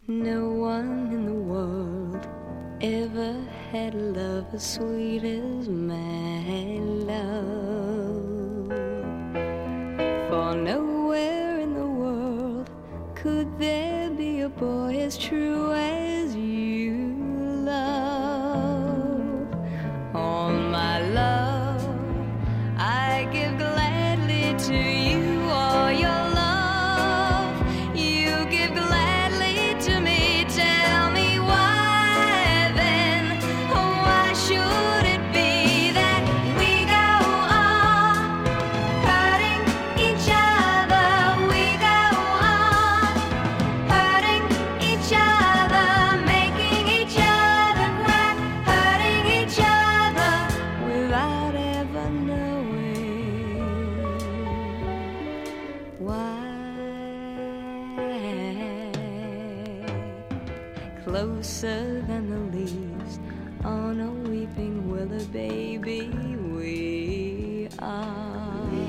No one in the world ever had love as sweet as my love. For nowhere in the world could there be a boy as true as you love. All my love I give gladly to you, all your love you give gladly to me. Tell me why then, why should it be that we go on hurting each other? We go on hurting each other, making each other cry, hurting each other without ever knowing why. Closer than the leaves on a weeping willow, baby, we are.